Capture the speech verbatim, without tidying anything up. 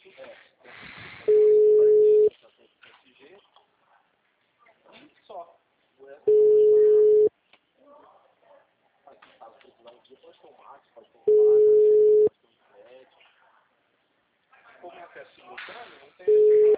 E só. Pode ter um max, pode ter um quadro, pode ter um thread. Como é que é simultâneo, não tem